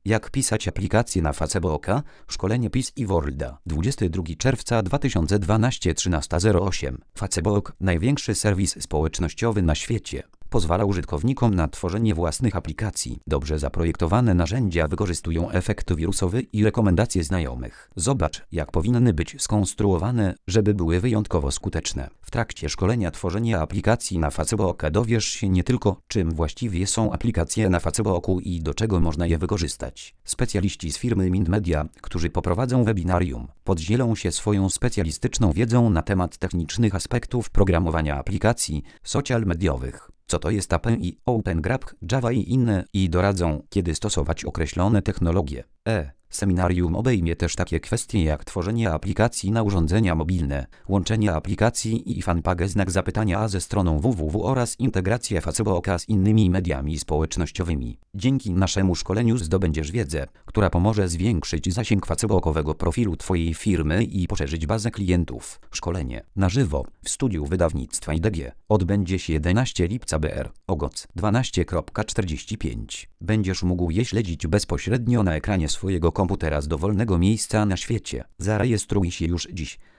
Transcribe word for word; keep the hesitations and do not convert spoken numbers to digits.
Jak pisać aplikację na Facebooka? Szkolenie P I S i Worlda. dwudziestego drugiego czerwca dwa tysiące dwunastego, trzynasta zero osiem. Facebook, największy serwis społecznościowy na świecie, pozwala użytkownikom na tworzenie własnych aplikacji. Dobrze zaprojektowane narzędzia wykorzystują efekt wirusowy i rekomendacje znajomych. Zobacz, jak powinny być skonstruowane, żeby były wyjątkowo skuteczne. W trakcie szkolenia tworzenia aplikacji na Facebooka dowiesz się nie tylko, czym właściwie są aplikacje na Facebooku i do czego można je wykorzystać. Specjaliści z firmy Mint Media, którzy poprowadzą webinarium, podzielą się swoją specjalistyczną wiedzą na temat technicznych aspektów programowania aplikacji social mediowych. Co to jest A P I, Open Graph, Java i inne, i doradzą, kiedy stosować określone technologie. E. Seminarium obejmie też takie kwestie jak tworzenie aplikacji na urządzenia mobilne, łączenie aplikacji i fanpage znak zapytania ze stroną www oraz integrację Facebooka z innymi mediami społecznościowymi. Dzięki naszemu szkoleniu zdobędziesz wiedzę, która pomoże zwiększyć zasięg facebookowego profilu Twojej firmy i poszerzyć bazę klientów. Szkolenie na żywo w studiu wydawnictwa I D G odbędzie się jedenastego lipca B R o godz. dwunasta czterdzieści pięć. Będziesz mógł je śledzić bezpośrednio na ekranie swojego komputera z dowolnego miejsca na świecie. Zarejestruj się już dziś.